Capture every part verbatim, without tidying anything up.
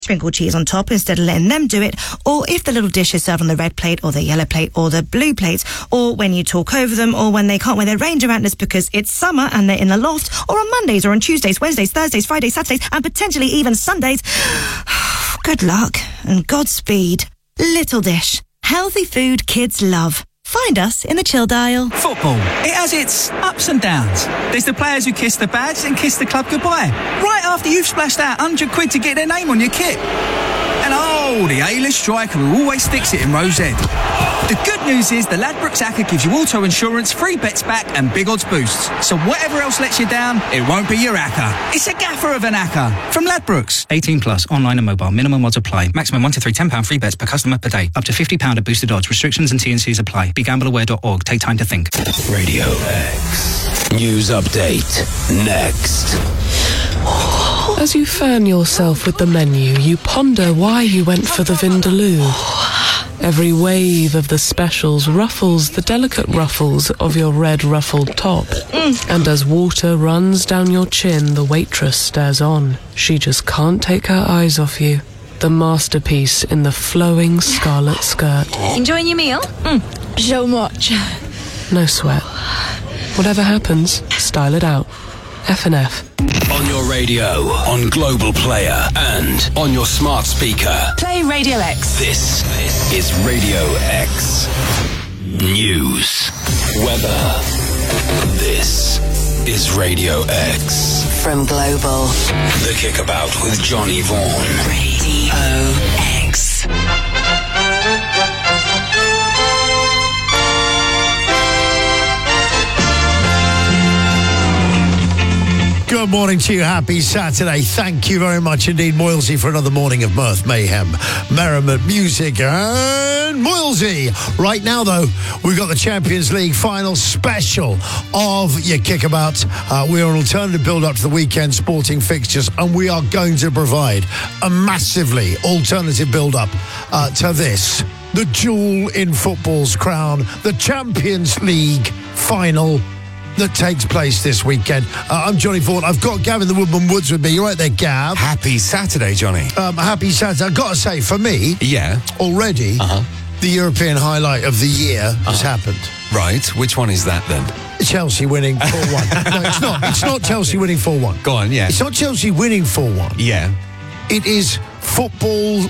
Sprinkle cheese on top instead of letting them do it, or if the little dish is served on the red plate or the yellow plate or the blue plate, or when you talk over them, or when they can't wear their ranger antlers because it's summer and they're in the loft, or on Mondays or on Tuesdays, Wednesdays, Thursdays, Fridays, Saturdays, and potentially even Sundays. Good luck and Godspeed. Little Dish. Healthy food kids love. Find us in the chill dial. Football. It has its ups and downs. There's the players who kiss the badge and kiss the club goodbye. Right after you've splashed out one hundred quid to get their name on your kit. And oh, the A-list striker who always sticks it in row Z. The good news is the Ladbrokes Acca gives you auto insurance, free bets back and big odds boosts. So whatever else lets you down, it won't be your Acca. It's a gaffer of an Acca. From Ladbrokes. eighteen plus, online and mobile. Minimum odds apply. Maximum one to three ten pounds free bets per customer per day. Up to fifty pounds of boosted odds. Restrictions and T and Cs apply. be gamble aware dot org. Take time to think. Radio X. News update. Next. As you fan yourself with the menu, you ponder why you went for the Vindaloo. Every wave of the specials ruffles the delicate ruffles of your red ruffled top. Mm. And as water runs down your chin, the waitress stares on. She just can't take her eyes off you. The masterpiece in the flowing scarlet skirt. Enjoying your meal? Mm. So much. No sweat. Whatever happens, style it out. F and F. On your radio, on Global Player, and on your smart speaker. Play Radio X. This is Radio X. News. Weather. This is Radio X. From Global. The Kickabout with Johnny Vaughan. Radio X. Good morning to you. Happy Saturday. Thank you very much indeed, Moilsey, for another morning of mirth, mayhem, merriment, music, and Moilsey. Right now, though, we've got the Champions League final special of your Kickabout. Uh, we are an alternative build-up to the weekend sporting fixtures, and we are going to provide a massively alternative build-up uh, to this. The jewel in football's crown, the Champions League final that takes place this weekend. Uh, I'm Johnny Vaughan. I've got Gavin the Woodman Woods with me. You're right there, Gav. Happy Saturday, Johnny. Um, happy Saturday. I've got to say, for me, yeah, already, uh-huh. the European highlight of the year uh-huh. has happened. Right. Which one is that, then? Chelsea winning four one. No, it's not. It's not Chelsea winning four one. Go on, yeah. It's not Chelsea winning four one. Yeah. It is football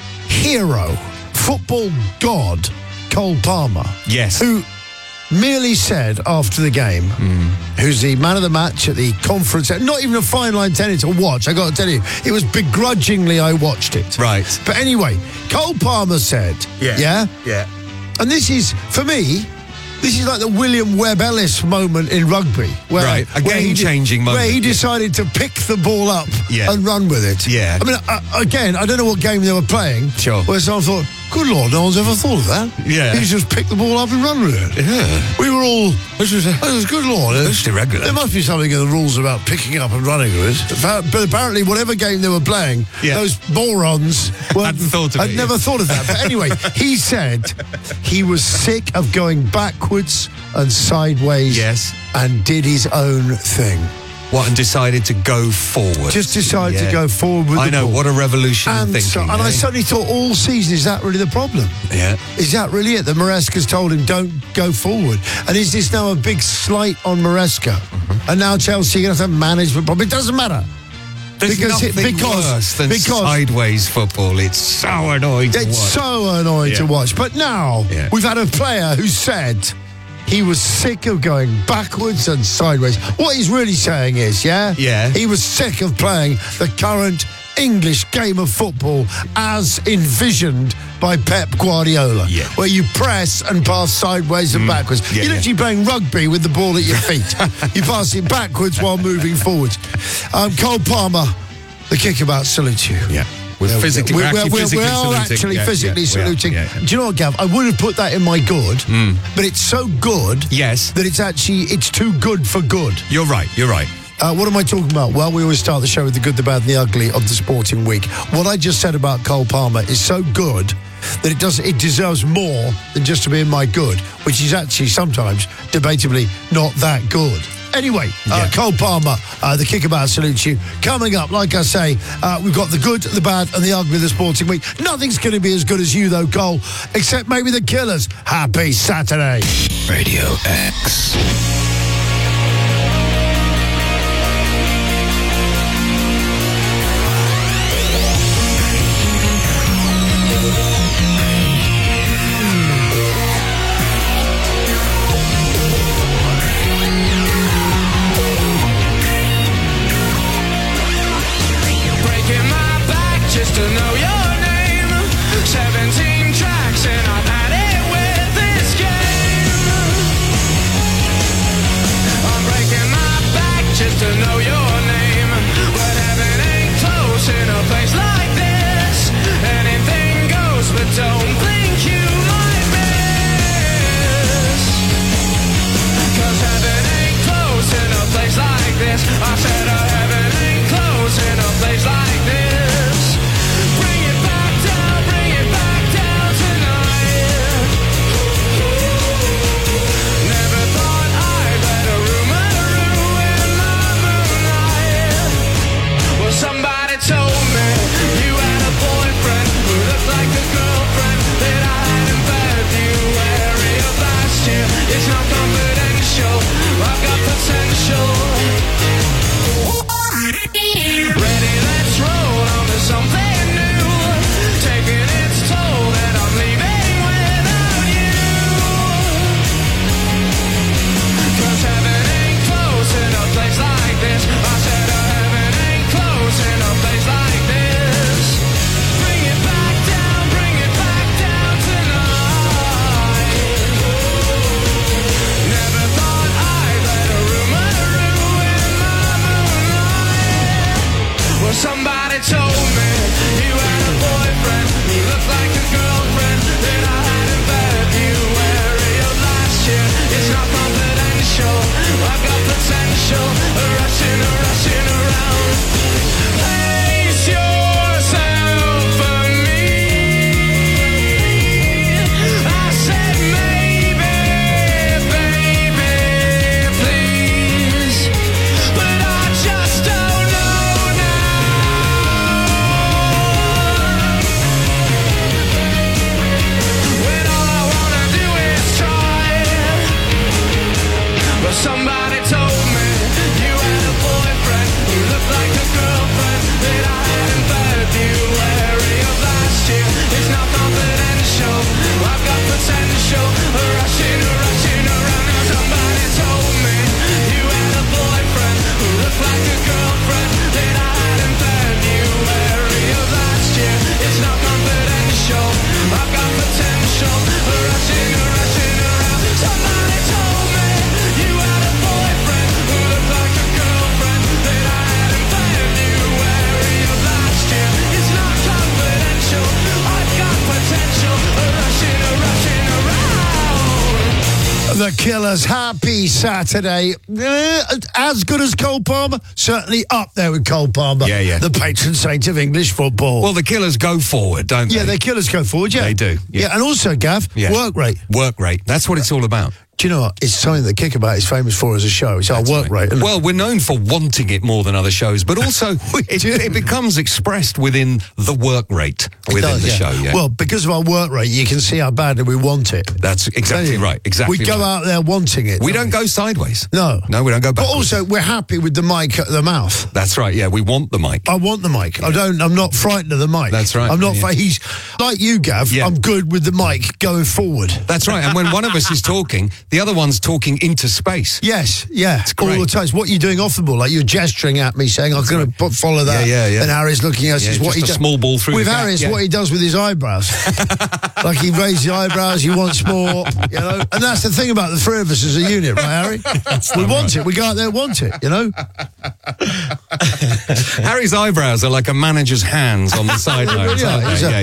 hero, football god, Cole Palmer. Yes. Who merely said after the game, mm. who's the man of the match at the conference, not even a fine line tennis to watch, I got to tell you, it was begrudgingly I watched it. Right. But anyway, Cole Palmer said, yeah, yeah, yeah, and this is, for me, this is like the William Webb Ellis moment in rugby. Where, right, a game-changing moment. Where he decided to pick the ball up yeah. and run with it. Yeah. I mean, uh, again, I don't know what game they were playing. Sure. Where someone thought, good Lord, no one's ever thought of that. Yeah. He just picked the ball up and run with it. Yeah. We were all, this was, this was good Lord. It's irregular. There must be something in the rules about picking up and running with it. But apparently, whatever game they were playing, yeah. those morons hadn't thought of I'd it. never thought of that. But anyway, he said he was sick of going backwards and sideways, yes, and did his own thing. What, and decided to go forward? Just decided yeah. to go forward with I the know, ball. what a revolution in and thinking. So, and eh? I suddenly thought, all season, is that really the problem? Yeah. Is that really it? That Maresca's told him, don't go forward. And is this now a big slight on Maresca? Mm-hmm. And now Chelsea are going to have management problem. It doesn't matter. There's because nothing it, because, worse than because sideways football. It's so annoying to watch. It's so annoying yeah. to watch. But now, yeah. we've had a player who said he was sick of going backwards and sideways. What he's really saying is, yeah? Yeah. He was sick of playing the current English game of football as envisioned by Pep Guardiola, yeah. where you press and pass sideways and mm. backwards. Yeah, You're literally yeah. playing rugby with the ball at your feet. You pass it backwards while moving forwards. Um, Cole Palmer, the Kickabout, salutes you. Yeah. We're physically, we're, we're actually we're, physically we're saluting. actually yeah, physically yeah, saluting. Yeah, yeah. Do you know what, Gav? I would have put that in my good, mm. but it's so good yes. that it's actually, it's too good for good. You're right, you're right. Uh, what am I talking about? Well, we always start the show with the good, the bad and the ugly of the sporting week. What I just said about Cole Palmer is so good that it does it deserves more than just to be in my good, which is actually sometimes debatably not that good. Anyway, uh, Yeah. Cole Palmer, uh, the Kickabout salutes you. Coming up, like I say, uh, we've got the good, the bad, and the ugly of the sporting week. Nothing's going to be as good as you, though, Cole, except maybe the Killers. Happy Saturday. Radio X. Breaking my back just to know your name. Seventeen tracks and I've had it with this game. I'm breaking my back just to know your name. But heaven ain't close in a place like this. Anything goes, but don't think you might miss. Cause heaven ain't close in a place like this. I said uh, heaven ain't close in a place like this. Bring it back down, bring it back down tonight. Never thought I'd let a rumor ruin my moonlight. Well, somebody told me you had a boyfriend who looked like a girlfriend that I had in February of last year. It's not confidential, I've got potential. Ready, let's roll on to something new. Taking its toll that I'm leaving without you. Cause heaven ain't close in a place like this. I said uh, heaven ain't close in a place like this. Bring it back down, bring it back down tonight. Never thought I'd let a rumor ruin my moonlight. Well, somebody told me you had a boyfriend who looked like a girlfriend that I had in February of last year. It's not confidential, I've got potential, rushing, rushing around. Place yourself for me. I said maybe, baby, please, but I just don't know now. When all I wanna do is try. But somebody told me you had a boyfriend who looked like a girlfriend that I had in February of last year. It's not confidential, I've got potential, rushing, rushing around. Now somebody told me you had a boyfriend who looked like a girlfriend that I had in February of last year. It's not confidential, I've got potential, rushing, rushing around. Somebody told me you had a boyfriend who looked like a girlfriend that I had in February of last year. It's not confidential, I've got potential, rushing, rushing around. The Killers, happy Saturday. Uh, as good as Cole Palmer? Certainly up there with Cole Palmer. Yeah, yeah. The patron saint of English football. Well, the Killers go forward, don't they? yeah, the Killers go forward, yeah. They do, yeah. and also, Gav, Yeah. work rate. Work rate. That's what it's all about. Do you know what? It's something that Kickabout is famous for as a show. It's our work rate. isn't it? Well, we're known for wanting it more than other shows, but also it, do. it becomes expressed within the work rate It within does, the yeah. show. Yeah. Well, because of our work rate, you can see how badly we want it. That's exactly right. Exactly. We go right. out there wanting it. We don't go sideways. No. No, we don't go But backwards. also, we're happy with the mic at the mouth. That's right. Yeah, we want the mic. I want the mic. I don't. I'm not frightened of the mic. That's right, I'm not. yeah. Fri- he's like you, Gav. Yeah. I'm good with the mic going forward. That's right. And when one of us is talking, the other one's talking into space. Yes, yeah, all great. the time. It's what you're doing off the ball, like you're gesturing at me, saying I'm going to follow that. Yeah, yeah, yeah. And Harry's looking at us. Yeah, It's what just he a does. small ball through With the gap, Harry, it's yeah. what he does with his eyebrows. Like he raises the eyebrows, he wants more, you know. And that's the thing about the three of us as a unit, right, Harry? we want it. We go out there and want it, you know. Harry's eyebrows are like a manager's hands on the sidelines, Yeah, aren't they? exactly. Yeah, yeah. But again,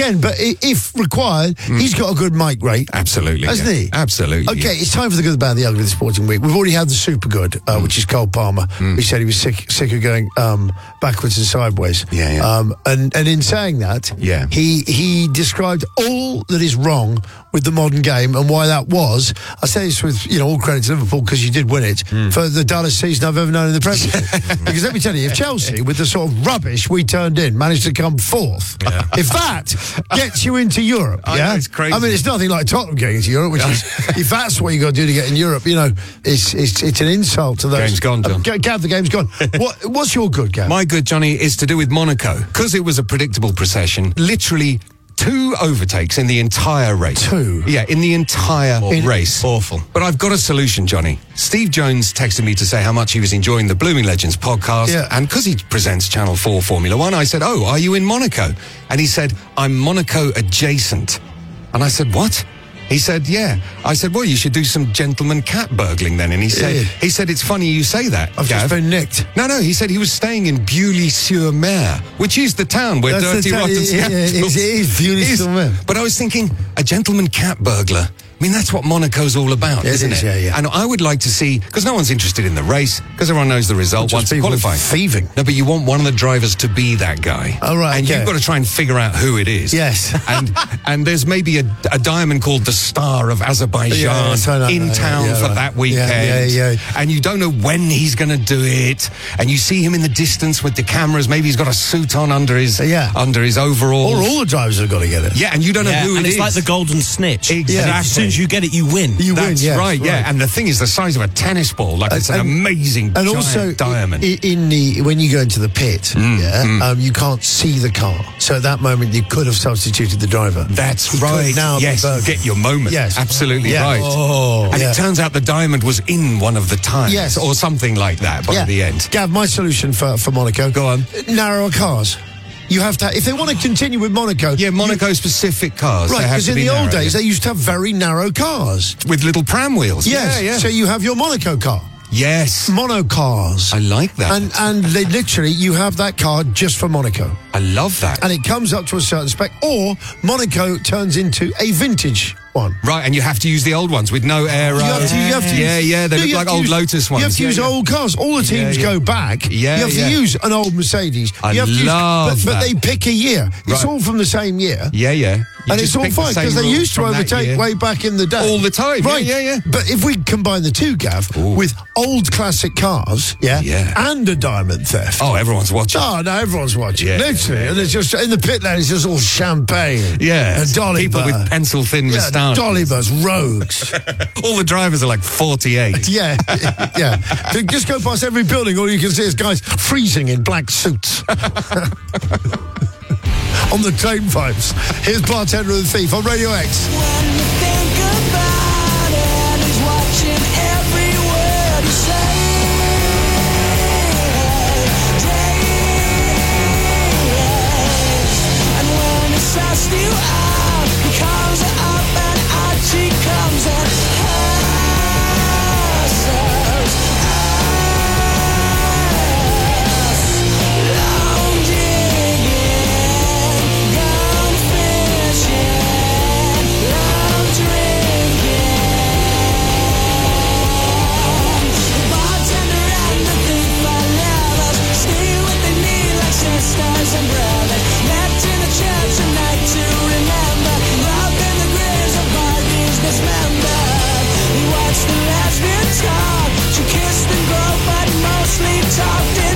again, but i- if required, he's got a good mic rate. Absolutely. Hasn't yeah. he? Absolutely. Okay, it's time for the good, the bad, the ugly of the sporting week. We've already had the super good, uh, Mm. which is Cole Palmer. He said he was sick, sick of going um, backwards and sideways. Yeah, yeah. Um, and and in saying that, Yeah. he he described all that is wrong with the modern game and why that was. I say this with you know all credit to Liverpool because you did win it Mm. for the dullest season I've ever known in the Premiership. Because let me tell you, if Chelsea, with the sort of rubbish we turned in, managed to come fourth, if that gets you into Europe, I yeah, know, it's crazy. I mean, it's nothing like Tottenham getting into Europe, which is if that's what you got to do to get in Europe, you know, it's it's it's an insult to those. Game's gone, John. Uh, G- Gav, the game's gone. What what's your good, Gav? My good, Johnny, is to do with Monaco. Because it was a predictable procession, literally two overtakes in the entire race. Two? Yeah, in the entire In- race. Awful. But I've got a solution, Johnny. Steve Jones texted me to say how much he was enjoying the Blooming Legends podcast. Yeah. And because he presents Channel four Formula One, I said, oh, are you in Monaco? And he said, I'm Monaco adjacent. And I said, what? He said, yeah. I said, well, you should do some gentleman cat burgling then. And he said, Yeah. he said, it's funny you say that, I've Gav. just been nicked. No, no, he said he was staying in Beaulieu-sur-Mer, which is the town where That's the Dirty town- Rotten's yeah, yeah, it capital is- it is Beaulieu-sur-Mer. But I was thinking, a gentleman cat burglar. I mean, that's what Monaco's all about, It isn't is, it? yeah, yeah. And I would like to see, because no one's interested in the race, because everyone knows the result Just once it people qualifies. thieving. No, but you want one of the drivers to be that guy. Oh, right, And okay. you've got to try and figure out who it is. Yes. and and there's maybe a, a diamond called the Star of Azerbaijan Yeah, so no, in no, town yeah, for right. that Yeah, weekend. yeah, yeah. And you don't know when he's going to do it. And you see him in the distance with the cameras. Maybe he's got a suit on under his Yeah. under his overalls. Or all the drivers have got to get it. Yeah, and you don't know Yeah, who and it it's is. like the golden snitch. Exactly. And as soon as you get it, you win. You win, That's yes, right, yeah. And the thing is the size of a tennis ball. Like it's an And- amazing And giant also, diamond. i- in the when you go into the pit, yeah, Um, you can't see the car. So at that moment, you could have substituted the driver. That's He could right. now be Yes, you burgling. get your moment. Yes. Absolutely Yeah. right. Oh, and yeah. it turns out the diamond was in one of the tires. Yes. Or something like that by Yeah. the end. Gav, my solution for, for Monaco. Go on. Narrower cars. You have to, if they want to continue with Monaco. Yeah, Monaco specific cars. Right, they have because to in be the old narrow, days, yeah. they used to have very narrow cars. With little pram wheels. Yes. Yeah, yeah. So you have your Monaco car. yes. Mono cars. I like that. And and they literally, you have that car just for Monaco. I love that. And it comes up to a certain spec. Or Monaco turns into a vintage one. Right, and you have to use the old ones with no aero. You have to, you have to yeah, use, yeah, they No, look you like have to old use- Lotus ones. You have to Yeah, use yeah. old cars. All the teams Yeah, yeah. go back. Yeah, you have yeah. to use an old Mercedes. I you have to use, love but, but that. they pick a year. It's Right. all from the same year. Yeah, yeah. You And just it's all pick the fine same because they rules used to from that overtake year. way back in the day. All the time. Yeah, Right. yeah, yeah. But if we combine the two, Gav, Ooh. with old classic cars, yeah, Yeah. and a diamond theft. Oh, everyone's watching. Oh, no, everyone's watching. Yeah, Literally. yeah, yeah. And it's just, in the pit lane, it's just all champagne. Yeah. And Dolly People Bar. with pencil thin Yeah, moustaches. Dolly Bars, rogues. All the drivers are like forty-eight. Yeah, yeah. So just go past every building, all you can see is guys freezing in black suits. On the train pipes. Here's Bartender and the Thief on Radio X. When you think about it, he's watching every word you say. Days. And when it's asked you out, he calls it up and out she comes and hustles us. Long digging, gone fishing, long drinking. The bartender and the thief are lovers, stay what they need like sisters and brothers. Met in the church a night to remember, loved in the graves of bodies dismembered. He watched the lesbian talk, she kissed and groped, but mostly talked in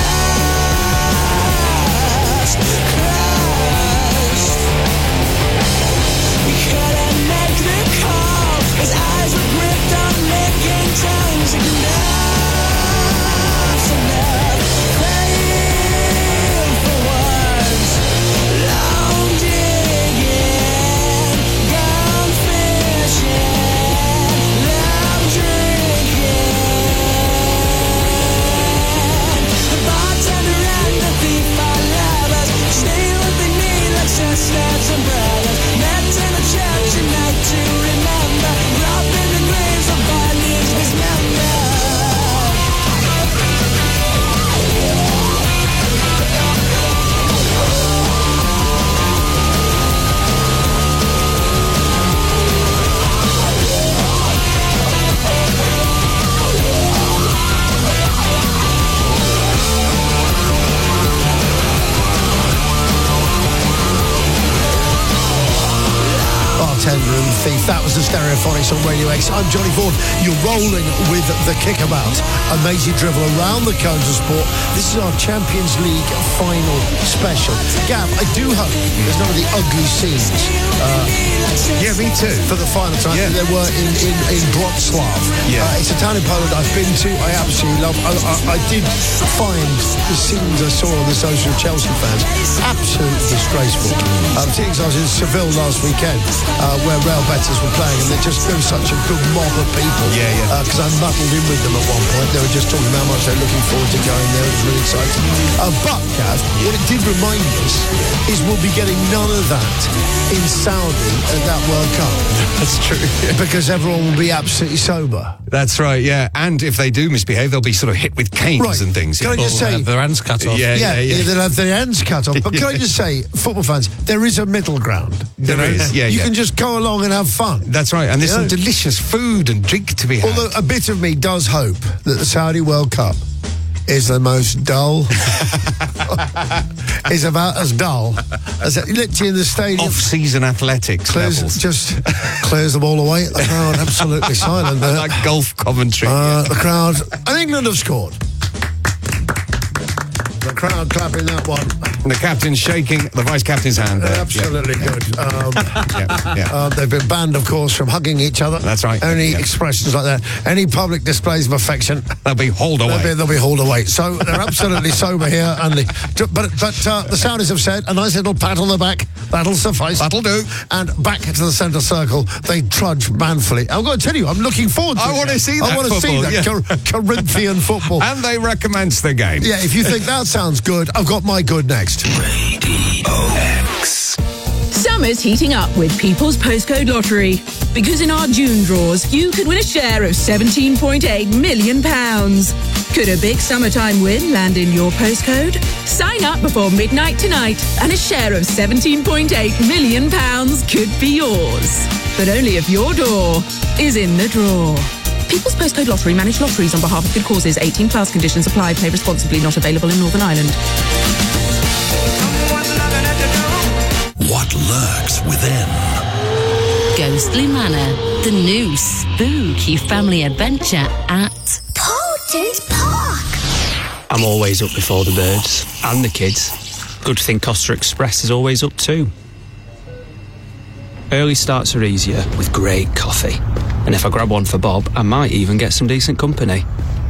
lust. Crushed. He couldn't make the call, his eyes were gripped on licking tongues. Enough's enough, praying for words. Long digging, gone fishing, long drinking. The bartender and the thief are lovers, stay what they need like sisters and brothers. Met in the church a night to remember, robbed in the graves of bodies dismembered. Bartender and Thief. That was the Stereophonics on Radio X. I'm Johnny Ford. You're rolling with the Kickabout. A Maisie Dribble around the cones of sport. This is our Champions League final special. Gav, I do hope there's none of the ugly scenes. Uh, yeah, me too. For the final time yeah. there were in, in, in Wrocław. Yeah. Uh, it's a town in Poland I've been to. I absolutely love. I, I, I did find the scenes I saw on the social Chelsea fans absolutely disgraceful. Um, things I was in Seville last weekend, uh, where Real Betis were playing, and there just there was such a good mob of people. Yeah, yeah. Because uh, I muddled in with them at one point. They were just talking about how much they're looking forward to going there. It was really exciting. Uh, but, Gav, what it did remind us is we'll be getting none of that in Saudi at that World Cup. That's true. Yeah. Because everyone will be absolutely sober. That's right, yeah. And if they do misbehave, they'll be sort of hit with canes right. and things. Can I just Or say... have their hands cut off. Yeah, yeah, Yeah, yeah. they'll have their hands cut off. But can I just say, football fans, there is a middle ground. There is, yeah, You yeah. can just go along and have fun. That's right, and there's Yeah. some delicious food and drink to be had. Although a bit of me does hope that the Saudi World Cup is the most dull, is about as dull as it, literally in the stadium. Off-season athletics Clears, levels. just clears them all away. The crowd absolutely silent there. Like golf commentary. Uh, the crowd, and England have scored. The crowd clapping that one. And the captain's shaking the vice-captain's hand. They're there. absolutely yeah. good. Um, yeah, yeah. Uh, they've been banned, of course, from hugging each other. That's right. Any Yeah. expressions like that, any public displays of affection, They'll be hauled away. They'll be, they'll be hauled away. So they're absolutely sober here. And the, but but uh, the Saudis have said a nice little pat on the back. That'll suffice. That'll do. And back to the centre circle, they trudge manfully. I've got to tell you, I'm looking forward to I it. want to see that I want to see football, that yeah. Cor- Corinthian football. And they recommence the game. Yeah, if you think that sounds good, I've got my good next. Radio X. Summer's heating up with People's Postcode Lottery. Because in our June draws, you could win a share of seventeen point eight million pounds. Could a big summertime win land in your postcode? Sign up before midnight tonight and a share of seventeen point eight million pounds could be yours. But only if your door is in the draw. People's Postcode Lottery manage lotteries on behalf of good causes. eighteen plus conditions apply. Play responsibly. Not available in Northern Ireland. What lurks within? Ghostly Manor, the new spooky family adventure at Porter's Park. I'm always up before the birds and the kids. Good thing Costa Express is always up too. Early starts are easier with great coffee. And if I grab one for Bob, I might even get some decent company.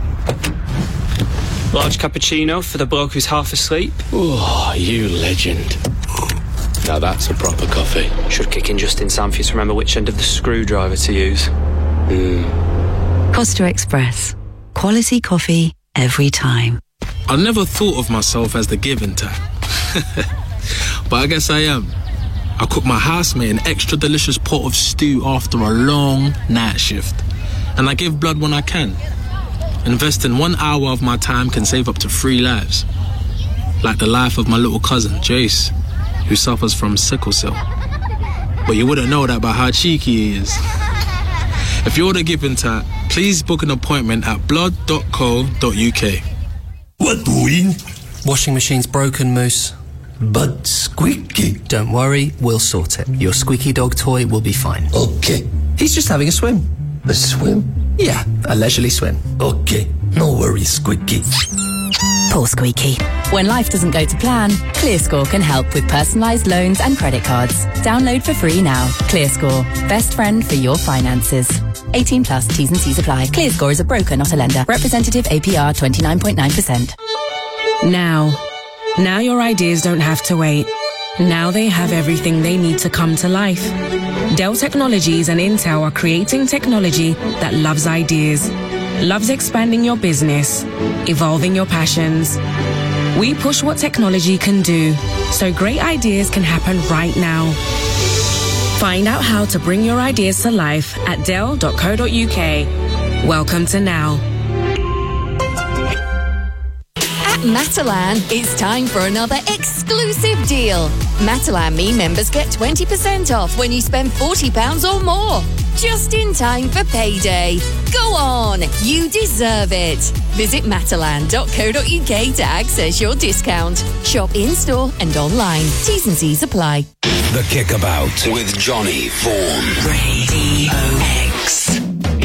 Large cappuccino for the bloke who's half asleep. Oh, you legend. Now that's a proper coffee. Should kick in just in time for you to remember which end of the screwdriver to use. Mm. Costa Express. Quality coffee every time. I never thought of myself as the giving type. But I guess I am. I cook my housemate an extra delicious pot of stew after a long night shift. And I give blood when I can. Investing one hour of my time can save up to three lives. Like the life of my little cousin, Jace, who suffers from sickle cell. But you wouldn't know that by how cheeky he is. If you're the giving type, please book an appointment at blood dot co dot uk. What doing? Washing machine's broken, Moose. But Squeaky. Don't worry, we'll sort it. Your squeaky dog toy will be fine. Okay. He's just having a swim. A swim? Yeah, a leisurely swim. Okay, no worries, Squeaky. Poor Squeaky. When life doesn't go to plan, ClearScore can help with personalised loans and credit cards. Download for free now. ClearScore, best friend for your finances. eighteen plus, T's and C's apply. ClearScore is a broker, not a lender. Representative A P R twenty-nine point nine percent. Now. Now your ideas don't have to wait. Now they have everything they need to come to life. Dell Technologies and Intel are creating technology that loves ideas, loves expanding your business, evolving your passions. We push what technology can do, so great ideas can happen right now. Find out how to bring your ideas to life at dell dot co dot uk. Welcome to Now. Matalan, it's time for another exclusive deal. Matalan Me members get twenty percent off when you spend forty pounds or more. Just in time for payday. Go on, you deserve it. Visit matalan dot co dot uk to access your discount. Shop in-store and online. T's and C's apply. The Kickabout with Johnny Vaughan. Radio X.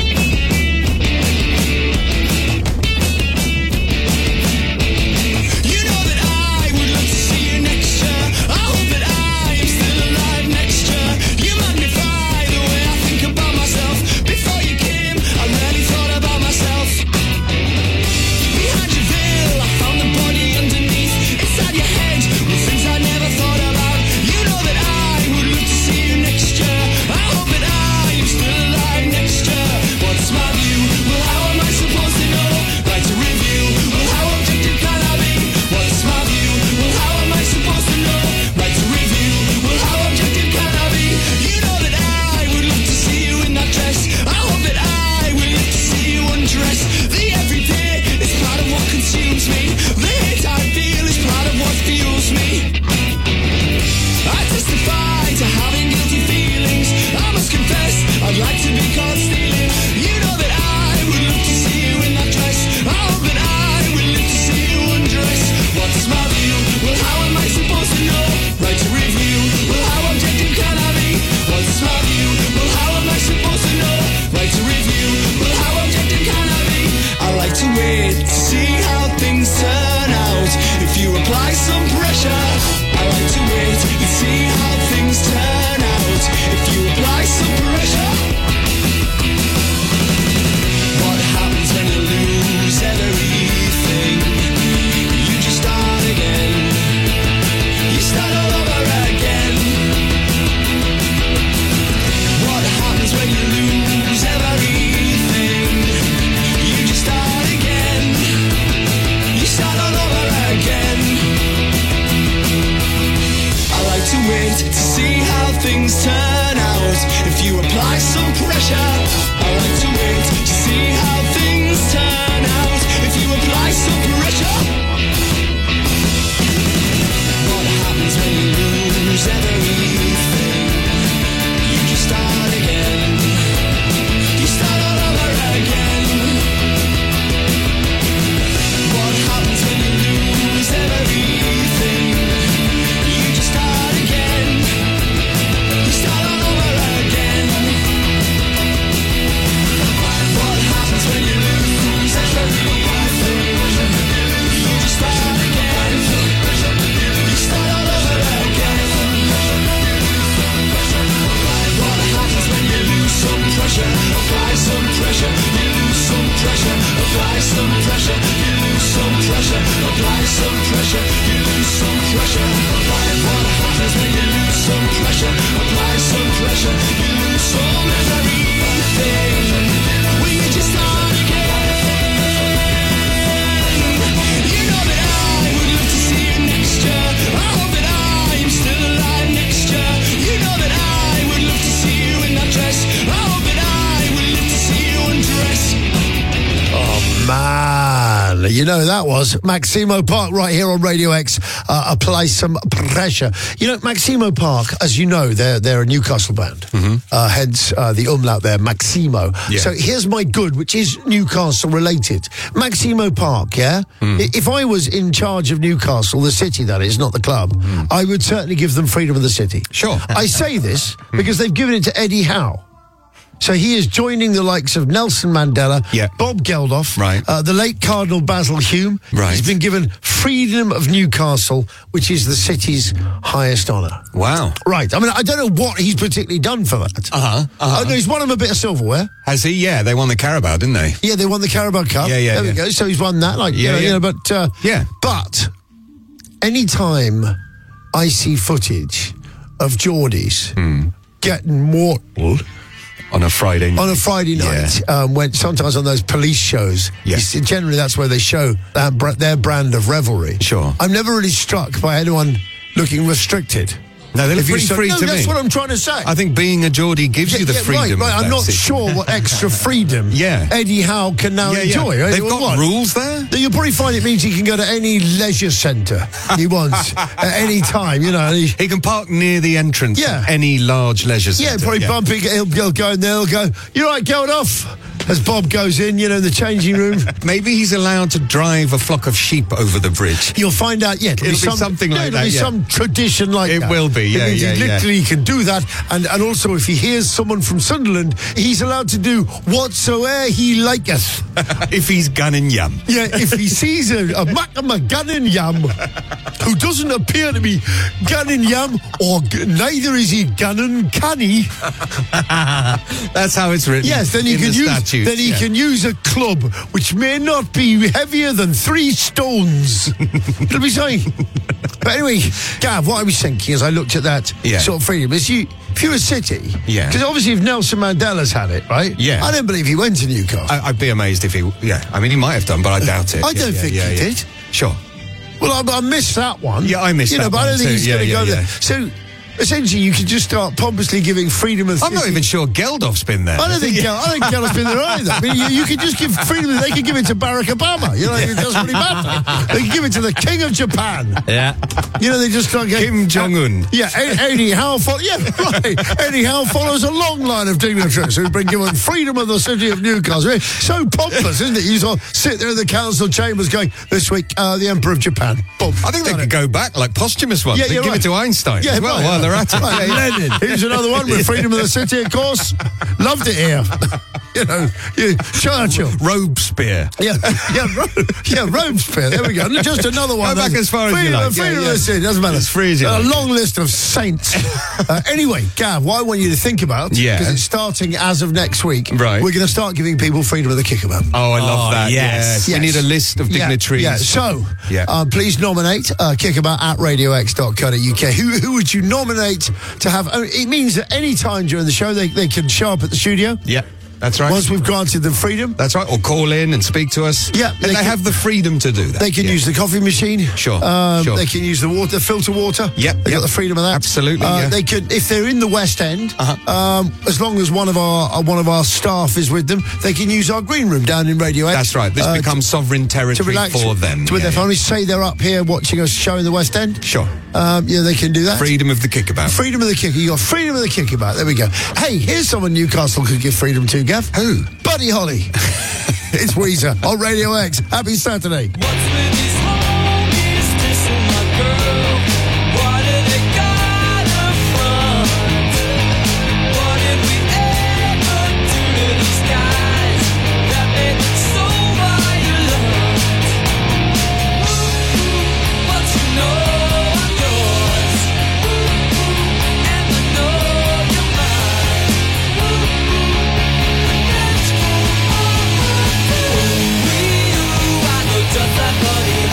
You know who that was Maximo Park right here on Radio X. Uh, apply some pressure. You know, Maximo Park, as you know, they're they're a Newcastle band. Mm-hmm. Uh, hence uh, the umlaut there, Maximo. Yeah. So here's my good, which is Newcastle related. Maximo Park, yeah? Mm. I- if I was in charge of Newcastle, the city that is, not the club, mm. I would certainly give them freedom of the city. Sure. I say this because they've given it to Eddie Howe. So he is joining the likes of Nelson Mandela, yeah. Bob Geldof, right. uh, the late Cardinal Basil Hume. Right. He's been given freedom of Newcastle, which is the city's highest honour. Wow. Right. I mean, I don't know what he's particularly done for that. Uh-huh. uh-huh. Oh, no, he's won him a bit of silverware. Has he? Yeah, they won the Carabao, didn't they? Yeah, they won the Carabao Cup. Yeah, yeah, There yeah. we go. So he's won that. Like, Yeah, you know, yeah. you know, but, uh, Yeah. But any time I see footage of Geordies Hmm. getting mortal On a Friday night. on a Friday night, Yeah. um, when sometimes on those police shows, Yeah. you see- generally that's where they show that br- their brand of revelry. Sure. I'm never really struck by anyone looking restricted. No, they look If you pretty saw- free no, to that's me. what I'm trying to say. I think being a Geordie gives you the Yeah, freedom. Right, right. of I'm that not city. sure what extra freedom Yeah. Eddie Howe can now Yeah, yeah. enjoy. right? They've got What? rules there? You'll probably find it means he can go to any leisure centre he wants at any time, you know. and He, He can park near the entrance Yeah. of any large leisure centre. yeah, probably bumping. He'll, he'll go in there, he'll go, "You're right, Geldof," as Bob goes in, you know, in the changing room. Maybe he's allowed to drive a flock of sheep over the bridge. You'll find out, yeah. It'll, It'll be some, something yeah, like it'll that, be yeah. some tradition like It that. will be, yeah, it means yeah, he yeah. literally can do that. And, and also, if he hears someone from Sunderland, he's allowed to do whatsoever he liketh. If he's gunning yum. Yeah, if he sees a, a Macama gunning yam who doesn't appear to be gunning yam, or g- neither is he gunning canny. That's how it's written. Yes, then he in can the use statutes, then he yeah. can use a club which may not be heavier than three stones. It'll be fine. But anyway, Gav, what I was thinking as I looked at that Yeah. sort of freedom is you, if you're a city, Yeah. because obviously if Nelson Mandela's had it, right? Yeah. I don't believe he went to Newcastle. I, I'd be amazed if he. Yeah, I mean, he might have done, but I doubt it. I Yeah, don't yeah, think yeah, he yeah. did. Sure. Well, I, I missed that one. Yeah, I missed you know, that but I one don't think too. he's Yeah, going to yeah, go yeah. there. So, essentially, you could just start pompously giving freedom of. I'm not even sure Geldof's been there. I don't think Gel, I think Gel's been there either. I mean, you, you could just give freedom. They could give it to Barack Obama. You know, it doesn't really matter. They could give it to the King of Japan. Yeah. You know, they just like Kim Jong Un. Yeah, Eddie Howe. Follow, yeah, right. Eddie Howe follows a long line of dignitaries who've been given freedom of the city of Newcastle. It's so pompous, isn't it? You sort of sit there in the council chambers going, "This week, uh, the Emperor of Japan." Boom. I think they could go back like posthumous ones. Yeah, They you're give right. it to Einstein Yeah, as well right. while they're at it. Right, Yeah, yeah. Lenin. Here's another one with freedom of the city, of course. Loved it here. You know, you, Churchill. Robespierre. Yeah, yeah, Ro- yeah, Robespierre. There we go. Just another one. Go back as far as you freedom, like. Freedom Yeah, of yeah. the city. Doesn't matter. As free as you a like. long list of saints. uh, anyway, Gav, what I want you to think about, Yeah. because it's starting as of next week. Right. We're going to start giving people freedom of the kickabout. Oh, I love Oh, that. yes. Yes. We Yes. need a list of Yeah, dignitaries. Yeah, so Yeah. Uh, please nominate uh, kickabout at radio x dot co dot uk. Who, who would you nominate to have? Oh, it means that any time during the show they, they can show up at the studio. Yeah, that's right. Once we've granted them freedom. That's right. Or call in and speak to us. Yeah, And they they, can- have the freedom to do that. They can Yeah. use the coffee machine. Sure, Um, sure. They can use the water, filter water. Yep, They've yep. got the freedom of that. Absolutely, Uh, yeah. They could, if they're in the West End, Uh-huh. um, as long as one of our uh, one of our staff is with them, they can use our green room down in Radio X. That's right. This uh, becomes sovereign to territory relax for them. To with Yeah, their families. Say they're up here watching us show in the West End. Sure. Um, yeah, they can do that. Freedom of the kickabout. Freedom of the kicker. You got freedom of the kickabout. There we go. Hey, here's someone Newcastle could give freedom to, Gav. Who? Buddy Holly. It's Weezer on Radio X. Happy Saturday. Just like buddy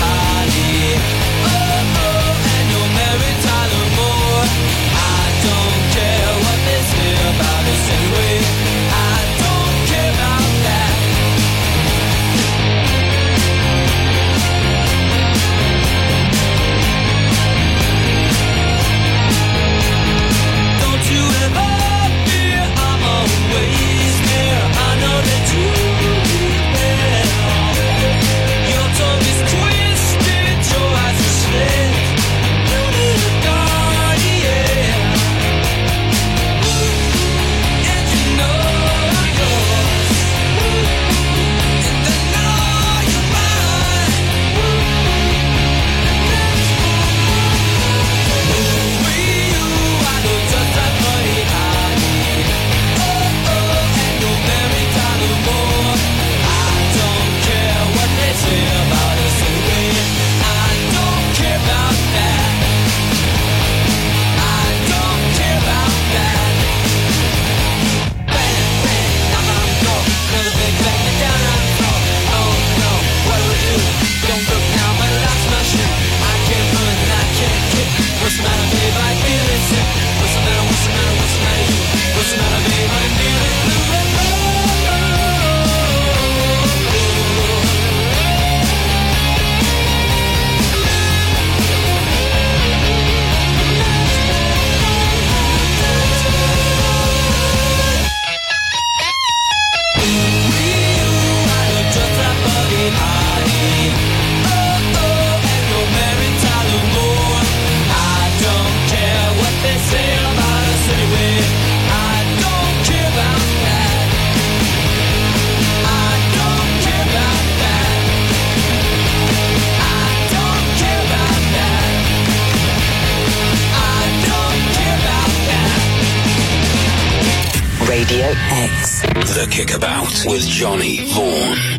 Radio X. The Kickabout with Johnny Vaughan.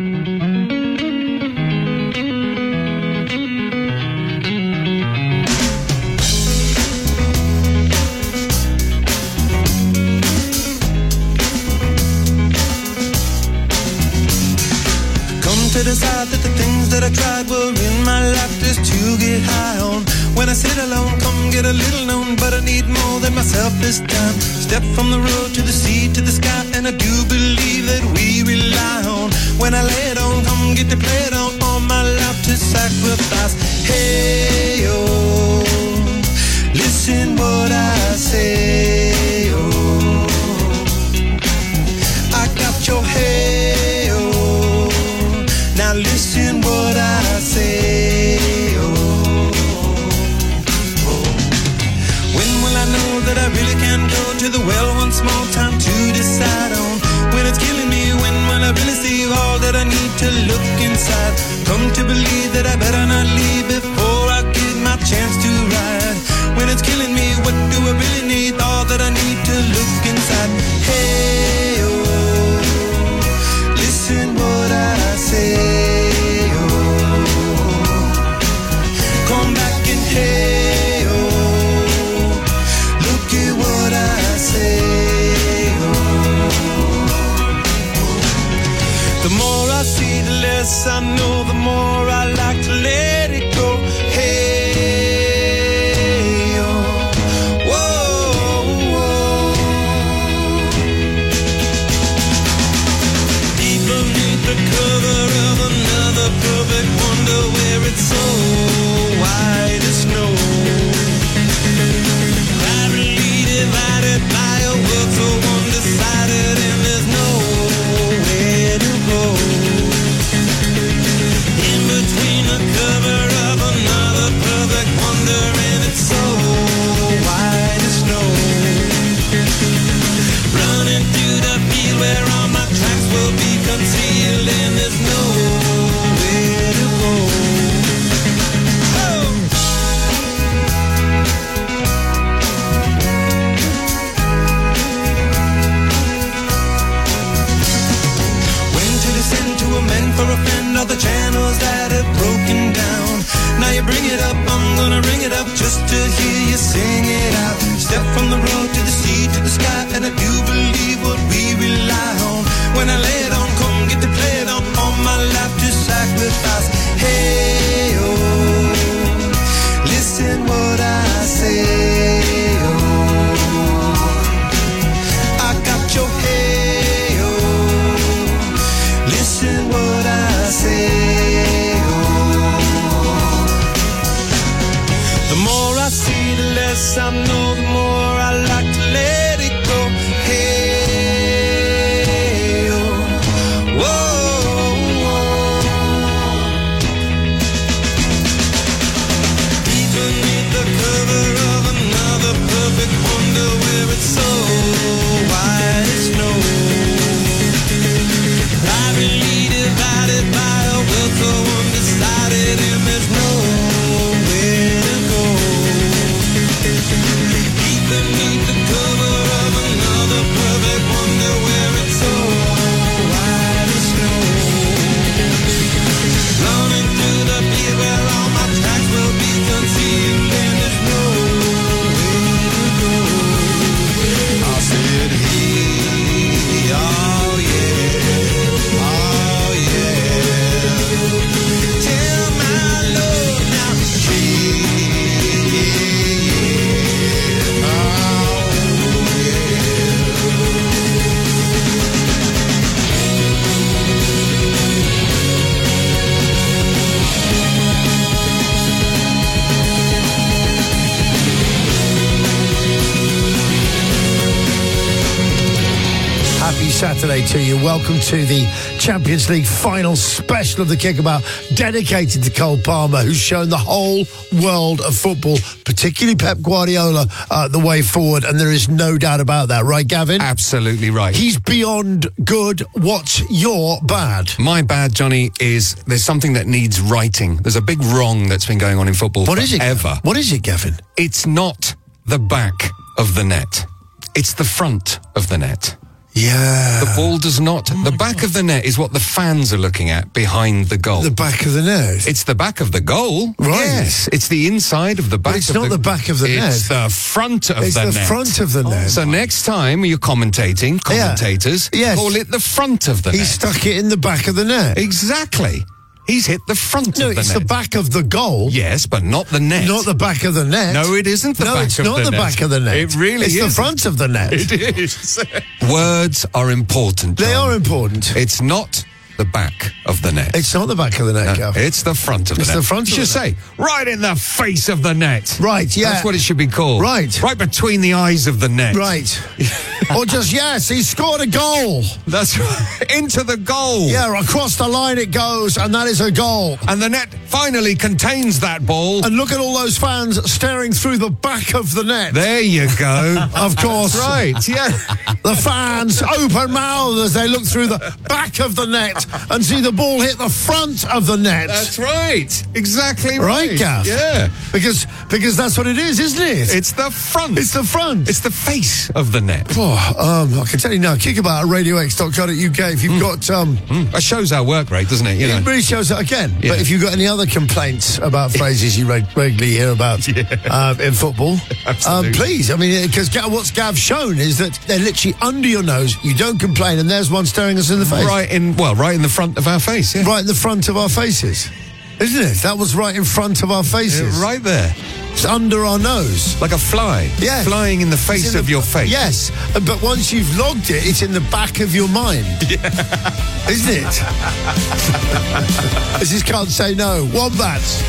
To decide that the things that I tried were in my life just to get high on. When I sit alone, come get a little known, but I need more than myself this time. Step from the road to the sea to the sky, and I do believe that we rely on. When I lay it on, come get to play it on, all my life to sacrifice. Hey, oh, listen what I say, oh, I got your hey, oh, now listen what I say, oh, oh. When will I know that I really can go to the well one small time to decide on? When it's killing me, when will I really see all that I need to look inside? Come to believe that I better not leave before I get my chance to ride. When it's killing me, what do I really need? All that I need to look inside. Hey, oh, listen what I say. Hey, oh, look at what I say, oh. The more I see, the less I know, the more I like to let it go. Hey, oh, whoa, whoa. Deep beneath the cover of another perfect wonder where it's so white as snow, privately divided by a world so undecided, and there's nowhere to go. In between the cover of another perfect wonder, and it's so white as snow, running through the field where all my tracks will be concealed, and there's nowhere to go. For a friend, all the channels that have broken down. Now you bring it up, I'm gonna ring it up just to hear you sing it out. Step from the road to the sea to the sky, and I do believe what we rely on. When I lay it on, come get to play it on, all my life to sacrifice. Hey, oh, listen what I say, oh, I got your hey, oh, listen what I say, oh. The more I see, the less I know, the more I like to let it go. Hey, oh, whoa, whoa. Deep beneath the cover of another perfect wonder where it's so white as snow, privately divided by a world so undecided, and there's nowhere to go. Deep beneath the cover of another perfect wonder where it's so white as snow, running through the field where all my tracks will be concealed, and there's nowhere to go. I said, hey, oh yeah, oh yeah, tell my love now, yeah, yeah, oh Happy Saturday to you. Welcome to the Champions League final special of the Kickabout, dedicated to Cole Palmer, who's shown the whole world of football, particularly Pep Guardiola, uh, the way forward, and there is no doubt about that. Right, Gavin? Absolutely right. He's beyond good. What's your bad? My bad, Johnny, is there's something that needs righting. There's a big wrong that's been going on in football What is it? forever. What is it, Gavin? It's not the back of the net. It's the front of the net. Yeah. The ball does not. Oh the back God. of the net is what the fans are looking at behind the goal. The back of the net? It's the back of the goal. Right. Yes. It's the inside of the back but it's of not the... the back of the it's net. It's the front of it's the, the net. It's the front of the net. Oh, so next time you're commentating, commentators, yeah. yes. call it the front of the he net. He stuck it in the back of the net. Exactly. He's hit the front no, of the net. No, it's the back of the goal. Yes, but not the net. Not the back of the net. No, it isn't the no, back of the net. No, it's not the back of the net. It really it's is. It's the front of the net. It is. Words are important, John. They are important. It's not the back of the net. It's not the back of the net, no, Gav. It's the front of it's the net. It's the front you of should the net. say, right in the face of the net. Right, yeah. That's what it should be called. Right. Right between the eyes of the net. Right. Or just, yes, he scored a goal. That's right. Into the goal. Yeah, across the line it goes, and that is a goal. And the net finally contains that ball. And look at all those fans staring through the back of the net. There you go. Of course. That's right, yeah. The fans open mouthed as they look through the back of the net and see the ball hit the front of the net. That's right. Exactly right. Right, Gav? Yeah. Because because that's what it is, isn't it? It's the front. It's the front. It's the face of the net. Oh, um, I can tell you now, kick about at radio x dot co dot uk if you've mm. got... Um, mm. That shows our work rate, doesn't it? You it know. really shows that again. Yeah. But if you've got any other complaints about phrases you reg- regularly hear about yeah. uh, in football, um, please. I mean, because what's Gav shown is that they're literally under your nose, you don't complain, and there's one staring us in the face. Right in, well, right in the front of our face, yeah. Right in the front of our faces. Isn't it? That was right in front of our faces. Yeah, right there. It's under our nose. Like a fly. Yeah. Flying in the face in of the, your face. Yes. But once you've logged it, it's in the back of your mind. Yeah. Isn't it? This is Can't Say No. Wombats.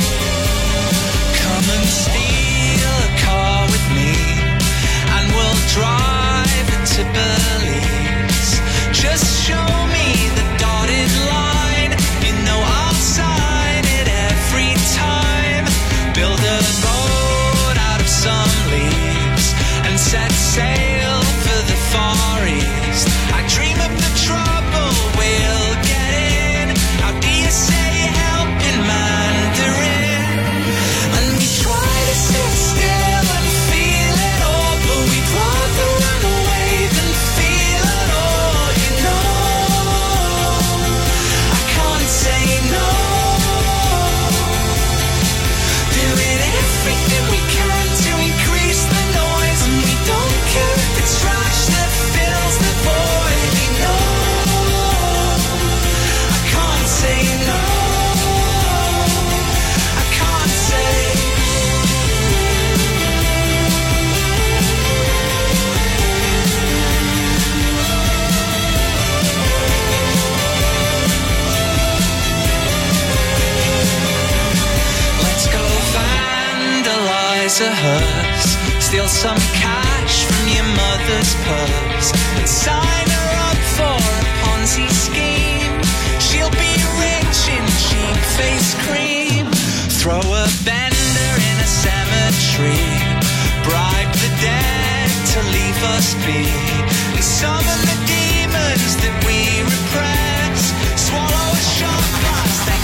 Come and steal a car with me, and we'll drive it to Belize. Just show me the dotted line. You know I'll sign it every time. Build a boat out of some leaves and set sail for the Far East. I dream of the trouble we'll get in. How do you say help in Mandarin? And we try to sit still and feel it all, but we'd rather run away than feel it all, you know. I can't say no. Doing everything we can to increase the noise, and we don't care if it's trash that fills the void, you know. I can't say no. I can't say. Let's go vandalize a hearse, steal some cash from your mother's purse, and sign her up for a Ponzi scheme. She'll be rich in cheap face cream. Throw a bender in a cemetery, bribe the dead to leave us be, and summon the demons that we repress. Swallow a shot glass, then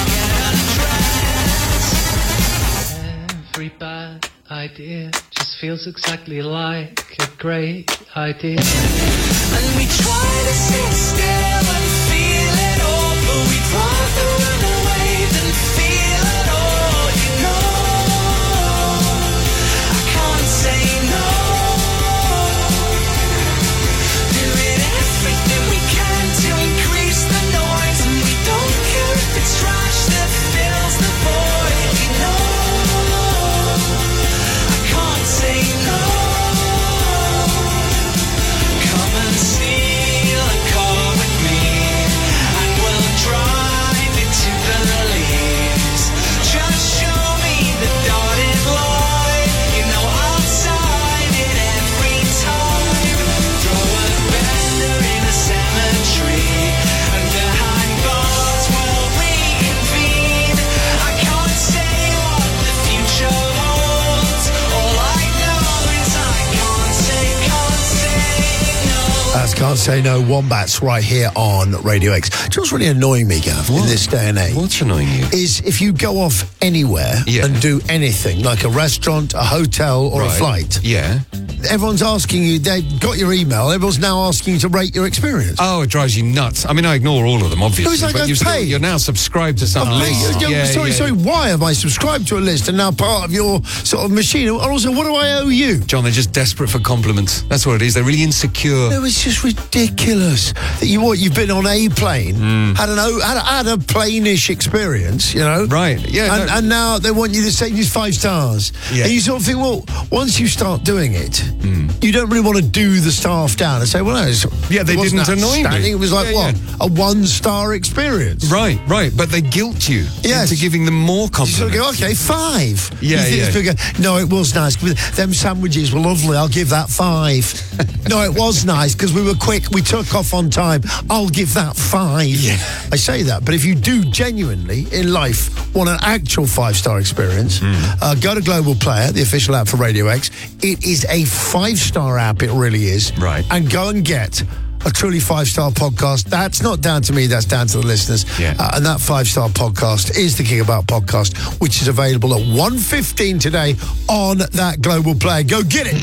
get undressed. Every bad idea just feels exactly like a great idea. And we try to sit still and feel it all, but we'd rather run away than feel it all, you know. I can't say no. Doing everything we can to increase the noise, and we don't care if it's trash that fills the void, you know. I can't say no. Come and steal a car with me, and we'll drive it to Belize. Just show me the dotted line. You know I'll sign it every time. Throw a bender in a cemetery, and behind bars we'll reconvene. I can't say what the future holds. All I know is I can't say, can't say no. That's Can't Say No, Wombats, right here on Radio X. Do you know what's really annoying me, Gav, What? in this day and age? What's annoying you? Is if you go off anywhere Yeah. and do anything, like a restaurant, a hotel, or Right. a flight, Yeah. everyone's asking you, they got your email, everyone's now asking you to rate your experience. Oh, it drives you nuts. I mean, I ignore all of them, obviously. It's like but I you're, still, pay. you're now subscribed to some Oh, list. yeah, Yeah, sorry, yeah. sorry, why am I subscribed to a list and now part of your sort of machine? And also, what do I owe you? John, they're just desperate for compliments. That's what it is. They're really insecure. No, it's just ridiculous that you what you've been on a plane, had an o- had, a- had a plane-ish experience, you know, right? Yeah, and, no. and now they want you to say these five stars. Yeah. And you sort of think, well, once you start doing it, you don't really want to do the staff down and say, well, no, it's, Yeah, they it wasn't didn't annoy me. outstanding. It was like Yeah, what a one-star experience. Right, right. But they guilt you Yes. into giving them more You compliments. sort of go, okay, five. Yeah, You think yeah. it's bigger. No, it was nice. Them sandwiches were lovely. I'll give that five. No, it was nice because we were quick. We took off on time. I'll give that five. Yeah. I say that, but if you do genuinely in life want an actual five-star experience, uh, go to Global Player, the official app for Radio X. It is a five-star app. It really is. Right. And go and get a truly five-star podcast. That's not down to me, that's down to the listeners. Yeah. Uh, and that five-star podcast is the King About podcast, which is available at one fifteen today on that Global Player. Go get it.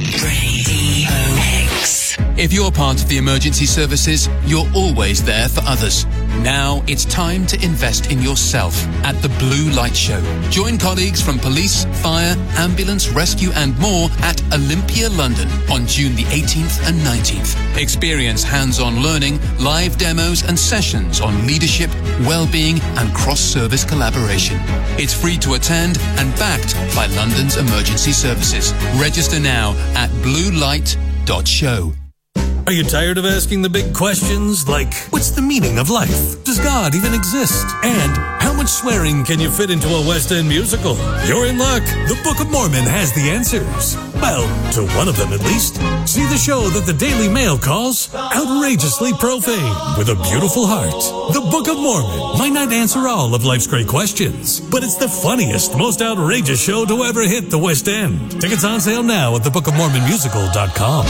Radio X. If you're part of the emergency services, you're always there for others. Now it's time to invest in yourself at the Blue Light Show. Join colleagues from police, fire, ambulance, rescue and more at Olympia, London on June the eighteenth and nineteenth. Experience hands-on learning, live demos and sessions on leadership, well-being and cross-service collaboration. It's free to attend and backed by London's emergency services. Register now at blue light dot show. Are you tired of asking the big questions like, what's the meaning of life? Does God even exist? And how much swearing can you fit into a West End musical? You're in luck. The Book of Mormon has the answers. Well, to one of them at least. See the show that the Daily Mail calls outrageously profane with a beautiful heart. The Book of Mormon might not answer all of life's great questions, but it's the funniest, most outrageous show to ever hit the West End. Tickets on sale now at the book of mormon musical dot com.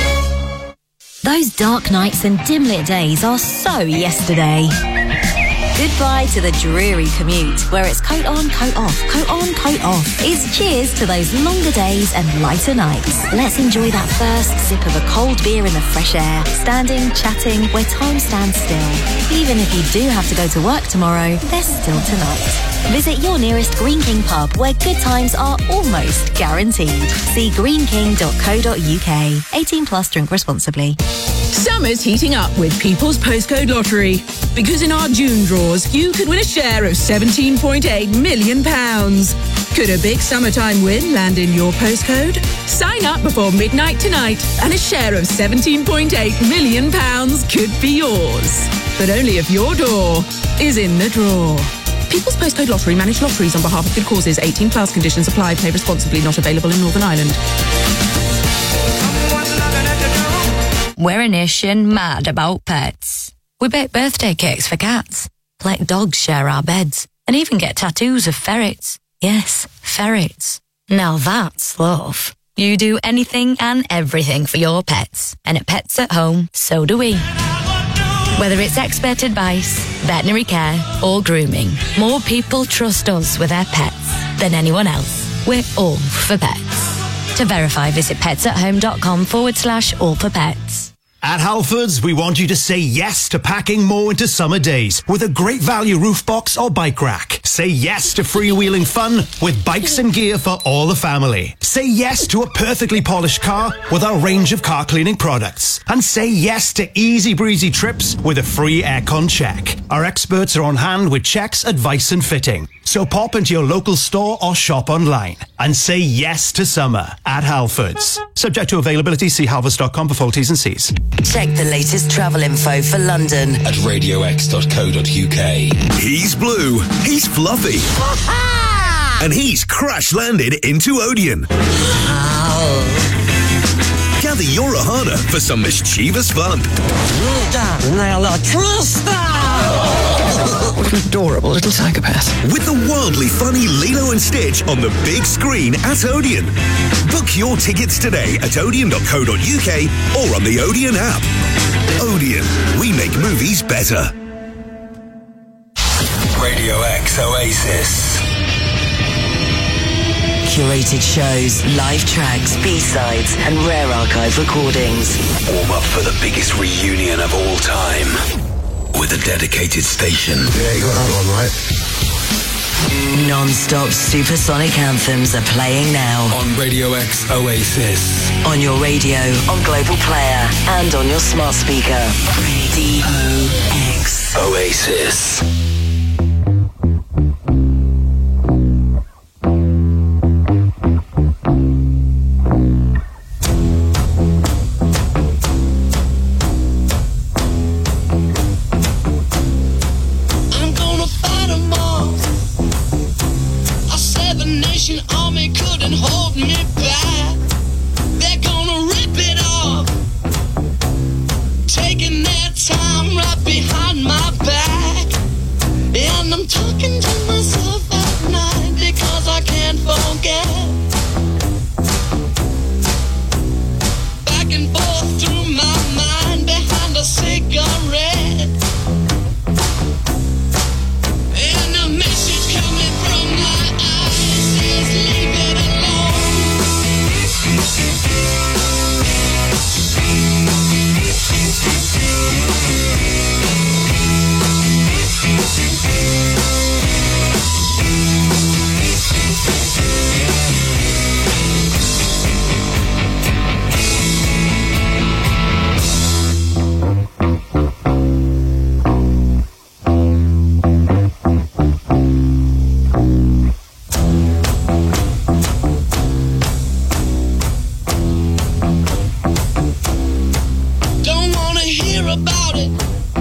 Those dark nights and dim-lit days are so yesterday. Goodbye to the dreary commute, where it's coat on, coat off, coat on, coat off. It's cheers to those longer days and lighter nights. Let's enjoy that first sip of a cold beer in the fresh air, standing, chatting, where time stands still. Even if you do have to go to work tomorrow, there's still tonight. Visit your nearest Green King pub, where good times are almost guaranteed. See green king dot co dot uk. eighteen plus, drink responsibly. Summer's heating up with People's Postcode Lottery. Because in our June draws, you could win a share of seventeen point eight million pounds. Could a big summertime win land in your postcode? Sign up before midnight tonight and a share of seventeen point eight million pounds could be yours. But only if your door is in the draw. People's Postcode Lottery manage lotteries on behalf of good causes. eighteen plus, conditions apply. Play responsibly. Not available in Northern Ireland. We're a nation mad about pets. We bake birthday cakes for cats, let dogs share our beds, and even get tattoos of ferrets. Yes, ferrets. Now that's love. You do anything and everything for your pets. And at Pets at Home, so do we. Whether it's expert advice, veterinary care, or grooming, more people trust us with their pets than anyone else. We're all for pets. To verify, visit petsathome.com forward slash all for pets. At Halfords, we want you to say yes to packing more into summer days with a great value roof box or bike rack. Say yes to freewheeling fun with bikes and gear for all the family. Say yes to a perfectly polished car with our range of car cleaning products. And say yes to easy breezy trips with a free aircon check. Our experts are on hand with checks, advice and fitting. So pop into your local store or shop online and say yes to summer at Halfords. Subject to availability, see halfords dot com for full T's and C's. Check the latest travel info for London at radio x dot co dot uk. He's blue, he's fluffy, and he's crash landed into Odeon. Gather your Ohana for some mischievous fun. What an adorable little psychopath. With the wildly funny Lilo and Stitch on the big screen at Odeon. Book your tickets today at odeon dot co dot uk or on the Odeon app. Odeon, we make movies better. Radio X Oasis. curated shows, live tracks, B-sides, and rare archive recordings. Warm up for the biggest reunion of all time with a dedicated station. Yeah, you got that one right. Non-stop supersonic anthems are playing now. On Radio X Oasis. On your radio, on Global Player, and on your smart speaker. Radio X. Oasis. Army couldn't hold me back. They're gonna rip it off, taking their time right behind my back. And I'm talking to myself at night because I can't forget. Back and forth through my mind behind a cigarette. And a message coming from my eyes says leave it alone. Don't wanna hear about it.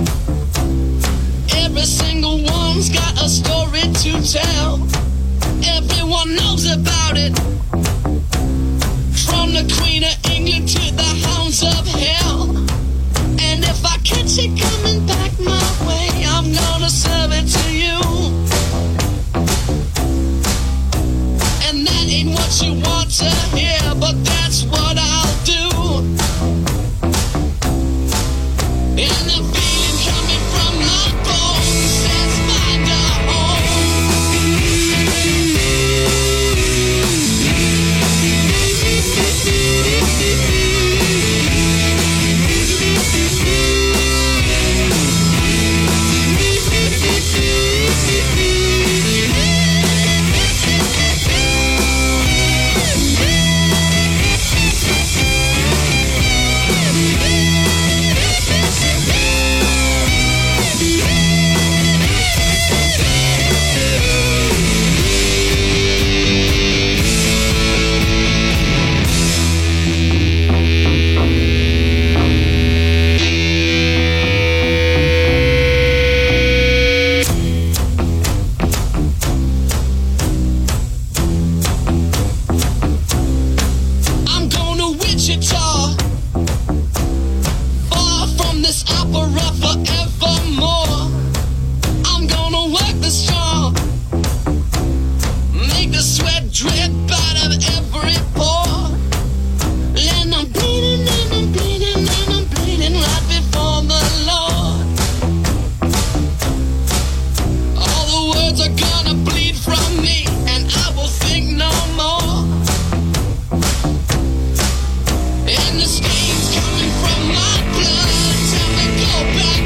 Every single one's got a story to tell. Everyone knows about it. From the Queen of England to the hounds of hell. And if I catch it coming back my way, I'm gonna serve it to you. And that ain't what you want to hear, but that's what I'll do. And the feeling coming from my bones says find a I'm going to Wichita, far from this opera forevermore. I'm gonna work the straw, make the sweat drip out of every pore. And I'm bleeding and I'm bleeding and I'm bleeding right before the Lord. All the words are gonna bleed from me and I will think no more. And the stains coming from my blood tell me go back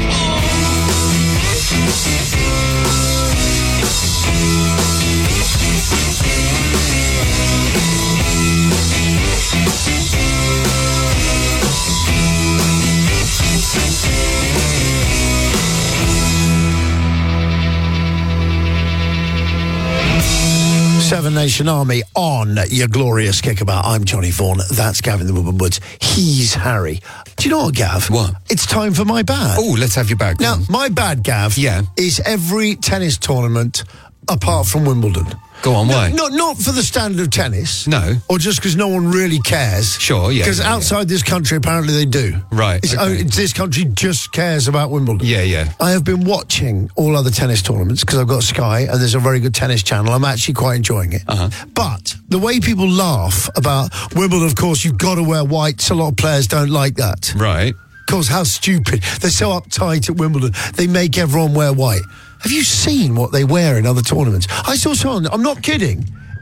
Seven Nation Army on your glorious kickabout. I'm Johnny Vaughan. That's Gavin the Woodman Woods. He's Harry. Do you know what, Gav? What? It's time for my bad. Oh, let's have your bag. Now, my bad, Gav, Yeah. is every tennis tournament apart from Wimbledon. Go on, No, why? Not, not for the standard of tennis. No. Or just because no one really cares. Sure, yeah, Because yeah, outside this country, apparently they do. Right, It's, okay. oh, it's- this country just cares about Wimbledon. Yeah, yeah. I have been watching all other tennis tournaments because I've got Sky and there's a very good tennis channel. I'm actually quite enjoying it. Uh-huh. But the way people laugh about Wimbledon, of course, you've got to wear whites. A lot of players don't like that. Right. Of course, how stupid. They're so uptight at Wimbledon. They make everyone wear white. Have you seen what they wear in other tournaments? I saw someone, I'm not kidding,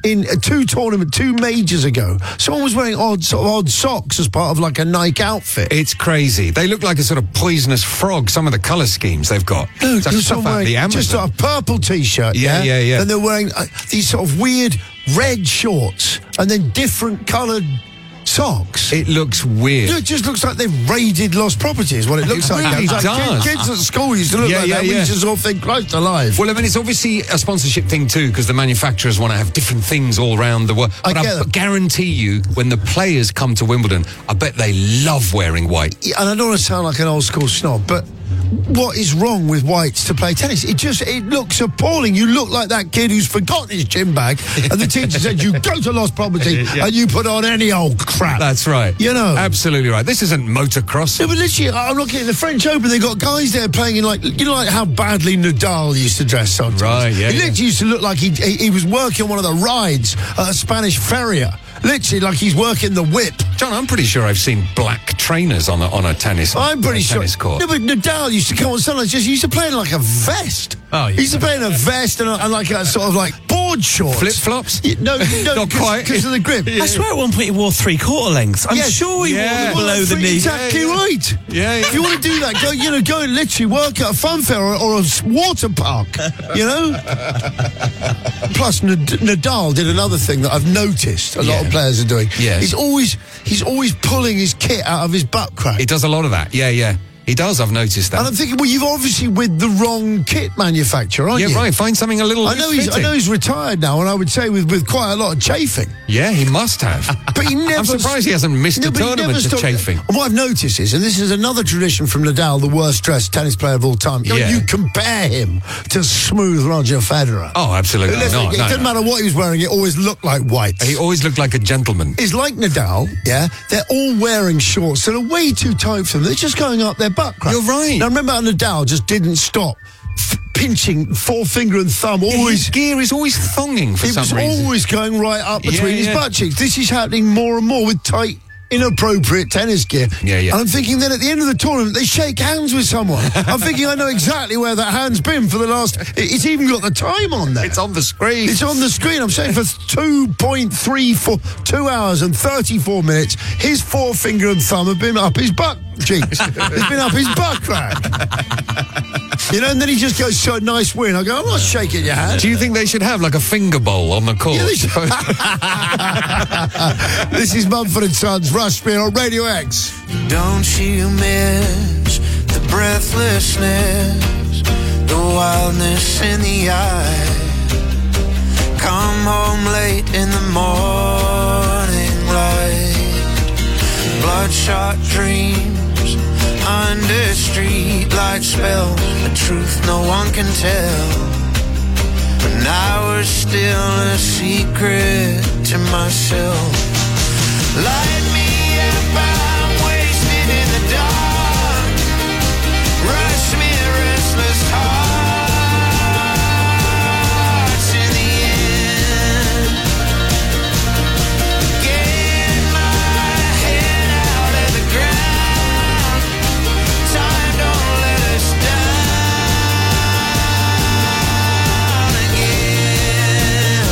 in uh, two tournament, two majors ago. Someone was wearing odd, sort of odd socks as part of like a Nike outfit. It's crazy. They look like a sort of poisonous frog. Some of the colour schemes they've got. No, it's like there was stuff someone out of wearing the Amazon. just a purple T-shirt. Yeah, Yeah, yeah, yeah. And they're wearing uh, these sort of weird red shorts and then different coloured socks. It looks weird. It just looks like they've raided lost properties. What it looks It like. really It's like does. Kids, kids at school used to look Yeah, like yeah, that. We yeah. used to sort of think close to life. Well, I mean, it's obviously a sponsorship thing too, because the manufacturers want to have different things all around the world. I But get I that. guarantee you, when the players come to Wimbledon, I bet they love wearing white. Yeah, and I don't want to sound like an old school snob, but what is wrong with whites to play tennis? It just, it looks appalling. You look like that kid who's forgotten his gym bag and the teacher said you go to lost property Yeah. and you put on any old crap. That's right. You know. Absolutely right. This isn't motocross. No, but literally, I'm looking at the French Open. They got guys there playing in like, you know, like how badly Nadal used to dress sometimes. Right, yeah, He yeah. literally used to look like he, he he was working on one of the rides at a Spanish farrier. Literally, like he's working the whip. John, I'm pretty sure I've seen black trainers on a, on a tennis. I'm pretty on a sure. tennis court. No, but Nadal used to come on sunlight. Just he used to play in like a vest. Oh, yeah. He used to play in a vest and, a, and like a sort of like board shorts. Flip flops? No, no, Not quite. because of the grip. I swear at one point he wore three quarter lengths. I'm Yes. sure he Yeah. wore them below the Well, knee. Exactly Yeah, yeah. right. Yeah, yeah. If you want to do that, go. You know, go and literally work at a fun fair or, or a s- water park. You know. Plus, Nad- Nadal did another thing that I've noticed a lot Yeah. of players are doing. Yes. He's always he's always pulling his kit out of his butt crack. He does a lot of that. Yeah, yeah. He does. I've noticed that. And I'm thinking, well, you've obviously with the wrong kit manufacturer, aren't yeah, you? right. Find something a little. I know he's I fitting. know he's retired now, and I would say with, with quite a lot of chafing. Yeah, he must have. But he never. I'm surprised he hasn't missed No, a but he tournament never to stopped- chafing. And what I've noticed is, and this is another tradition from Nadal, the worst dressed tennis player of all time. You know, Yeah. You compare him to smooth Roger Federer. Oh, absolutely Listen, not. it No, doesn't no. matter what he was wearing; it always looked like white. He always looked like a gentleman. It's like Nadal, yeah. They're all wearing shorts that are way too tight for them. They're just going up their butt crack. You're right. Now remember, how Nadal just didn't stop f- pinching forefinger and thumb. Always. His gear is always thonging for It some was reason. always going right up between Yeah, his yeah. butt cheeks. This is happening more and more with tight, inappropriate tennis gear. Yeah, yeah. And I'm thinking then at the end of the tournament, they shake hands with someone. I'm thinking I know exactly where that hand's been for the last... it- It's even got the time on there. It's on the screen. It's on the screen. I'm saying for two point three four, two hours and thirty-four minutes, his forefinger and thumb have been up his butt cheeks. It's been up his butt crack. You know, and then he just goes, so nice win. I go, I'm not shaking your hand. Do you think they should have like a finger bowl on the court? Yeah, they should. This is Mumford and Sons, Rush Beer on Radio X. Don't you miss the breathlessness, the wildness in the eye? Come home late in the morning light, bloodshot dreams under street light spells, a truth no one can tell. But now we're still a secret to myself. Light me up, I'm wasted in the dark. Rush me, restless hearts in the end. Get my head out of the ground. Time don't let us down again.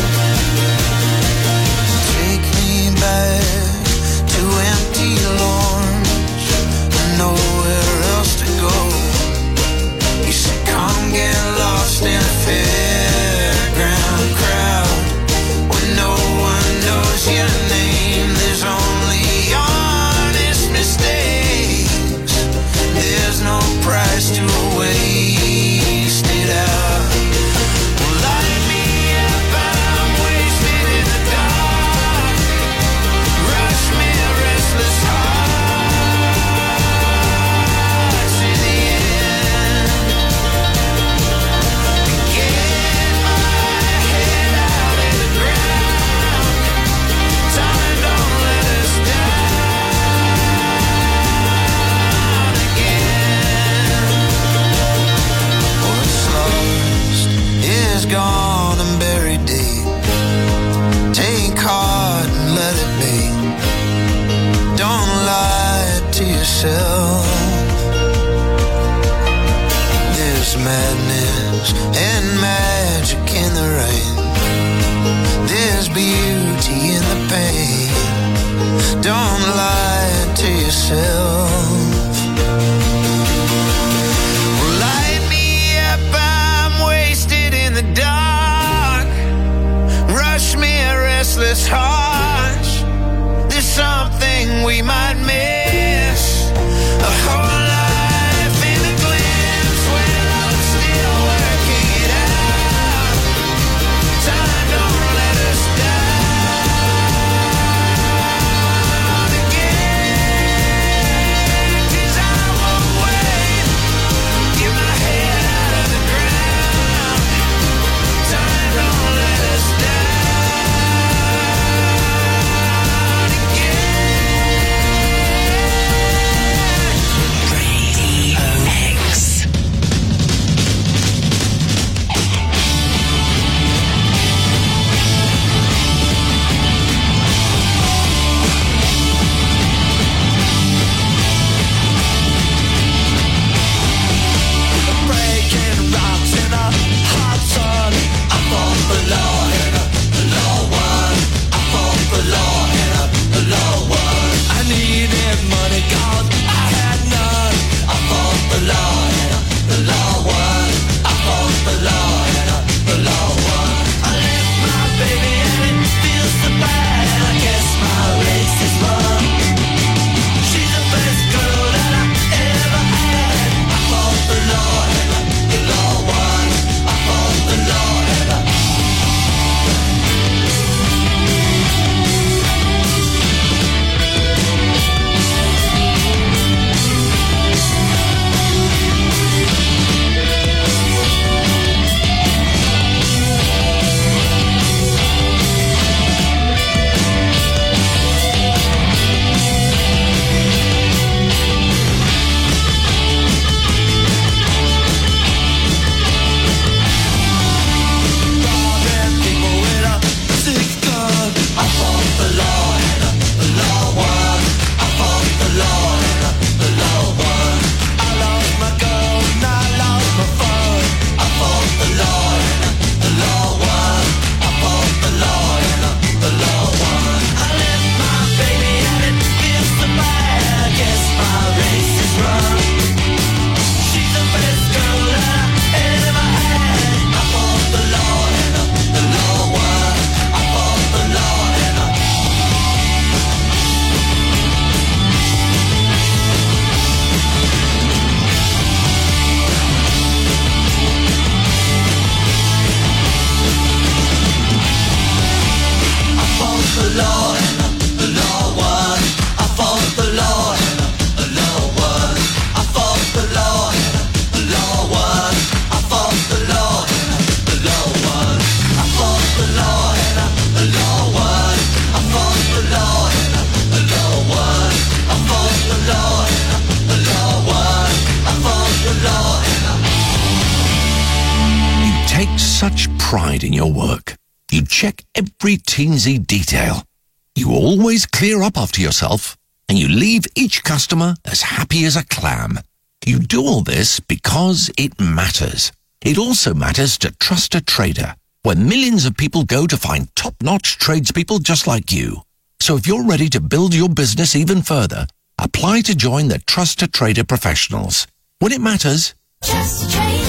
Take me back to empty lawns and nowhere else to go. You said come get lost in a fairground crowd when no one knows your name. There's only honest mistakes. There's no price to waste it out. Well, light me up, I'm wasted in the dark. Rush me, restless hearts in the end. Get my head out of the ground. Time don't let us down again. What's lost is gone and buried deep. Take heart and let it be. Don't lie to yourself. There's madness and magic in the rain. There's beauty in the pain. Don't lie to yourself. Well, light me up, I'm wasted in the dark. Rush me a restless heart. There's something we might miss. A whole life in a glimpse when I'm still working it out. Time don't let us down again. 'Cause I won't wait. Get my head out of the ground. Time don't let us down. Such pride in your work. You check every teensy detail. You always clear up after yourself, and you leave each customer as happy as a clam. You do all this because it matters. It also matters to Trust a Trader, where millions of people go to find top-notch tradespeople just like you. So if you're ready to build your business even further, apply to join the Trust a Trader professionals. When it matters, Trust a Trader.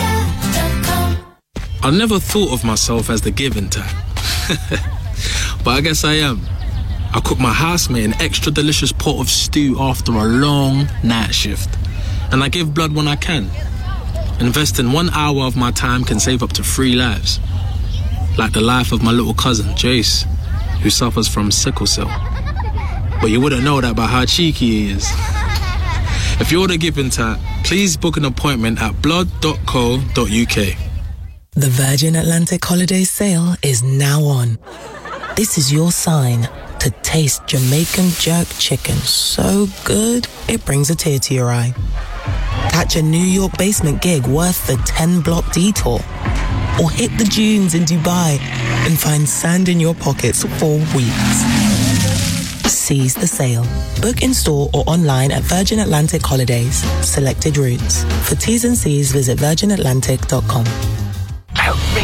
I never thought of myself as the giving type. But I guess I am. I cook my housemate an extra delicious pot of stew after a long night shift. And I give blood when I can. Investing one hour of my time can save up to three lives. Like the life of my little cousin, Jace, who suffers from sickle cell. But you wouldn't know that by how cheeky he is. If you're the giving type, please book an appointment at blood dot co dot U K. The Virgin Atlantic Holidays sale is now on. This is your sign to taste Jamaican jerk chicken so good it brings a tear to your eye. Catch a New York basement gig worth the ten block detour. Or hit the dunes in Dubai and find sand in your pockets for weeks. Seize the sale. Book in store or online at Virgin Atlantic Holidays. Selected routes. For T's and C's, visit virgin atlantic dot com. Help me capture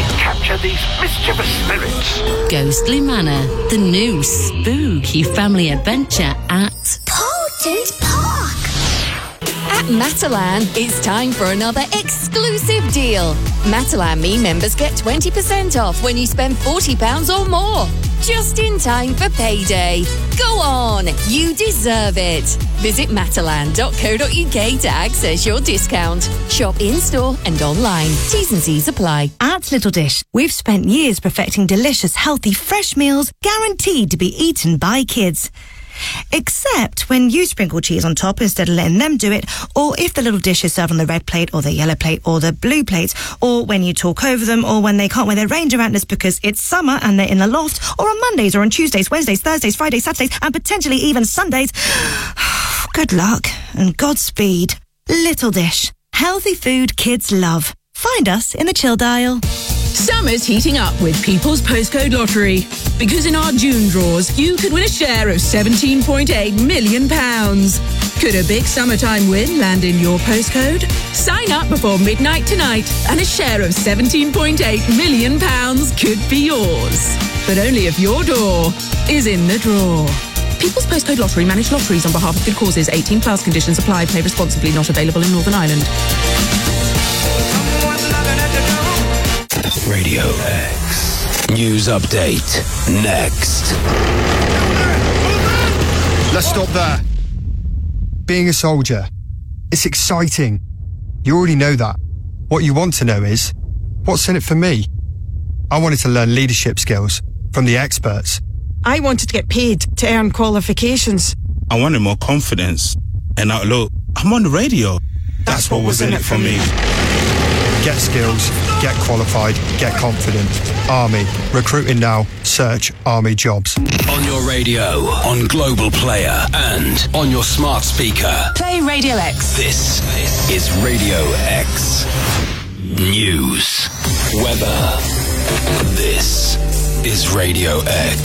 capture these mischievous spirits. Ghostly Manor, the new spooky family adventure at Potent Park. At Matalan, it's time for another exclusive deal. Matalan Me members get twenty percent off when you spend forty pounds or more. Just in time for payday. Go on, you deserve it. Visit matalan dot co dot uk to access your discount. Shop in-store and online. T's and C's apply. At Little Dish, we've spent years perfecting delicious, healthy, fresh meals guaranteed to be eaten by kids. Except when you sprinkle cheese on top instead of letting them do it, or if the little dish is served on the red plate or the yellow plate or the blue plate, or when you talk over them, or when they can't wear their ranger antlers because it's summer and they're in the loft, or on Mondays or on Tuesdays, Wednesdays, Thursdays, Fridays, Saturdays, and potentially even Sundays. Good luck and Godspeed. Little Dish. Healthy food kids love. Find us in the chill dial. Summer's heating up with People's Postcode Lottery. Because in our June draws, you could win a share of seventeen point eight million pounds. Could a big summertime win land in your postcode? Sign up before midnight tonight and a share of seventeen point eight million pounds could be yours. But only if your door is in the draw. People's Postcode Lottery manage lotteries on behalf of good causes. eighteen plus conditions apply. Play responsibly. Not available in Northern Ireland. Radio X. News update. Next. Let's stop there. Being a soldier, it's exciting. You already know that. What you want to know is, what's in it for me? I wanted to learn leadership skills from the experts. I wanted to get paid to earn qualifications. I wanted more confidence. And now look, I'm on the radio. That's, That's what, what was in it for me. Get skills, get qualified, get confident. Army. Recruiting now. Search Army jobs. On your radio, on Global Player, and on your smart speaker. Play Radio X. This is Radio X. News. Weather. This is Radio X.